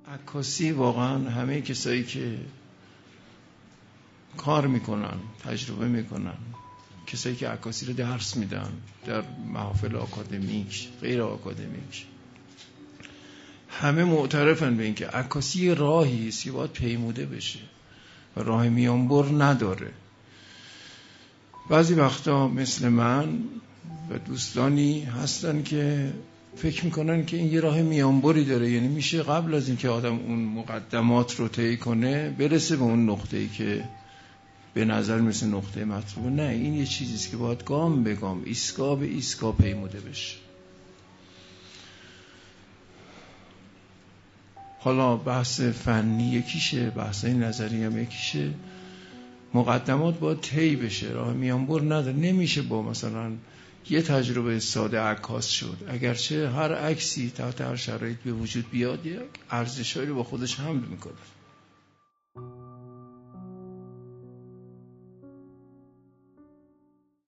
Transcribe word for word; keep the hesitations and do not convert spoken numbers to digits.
عکاسی واقعا همه کسایی که کار میکنن، تجربه میکنن، کسایی که عکاسی رو درس میدن در محافل آکادمیک، غیر آکادمیک، همه معترفن به این که عکاسی راهی است که باید پیموده بشه و راه میانبر نداره. بعضی وقتا مثل من و دوستانی هستن که فکر میکنن که این یه راه میانبری داره، یعنی میشه قبل از اینکه آدم اون مقدمات رو طی کنه برسه به اون نقطه‌ای که به نظر مثل نقطه مطلوبه. نه، این یه چیزیست که باید گام به گام، ایستگاه به ایستگاه پیموده بشه. حالا بحث فنی یکیشه، بحث نظری هم یکیشه. مقدمات باید طی بشه، راه میانبر نداره. نمیشه با مثلا یه تجربه ساده عکاس شد، اگرچه هر عکسی تحت هر شرایط به وجود بیاد یک ارزشایی رو با خودش حمل میکنه.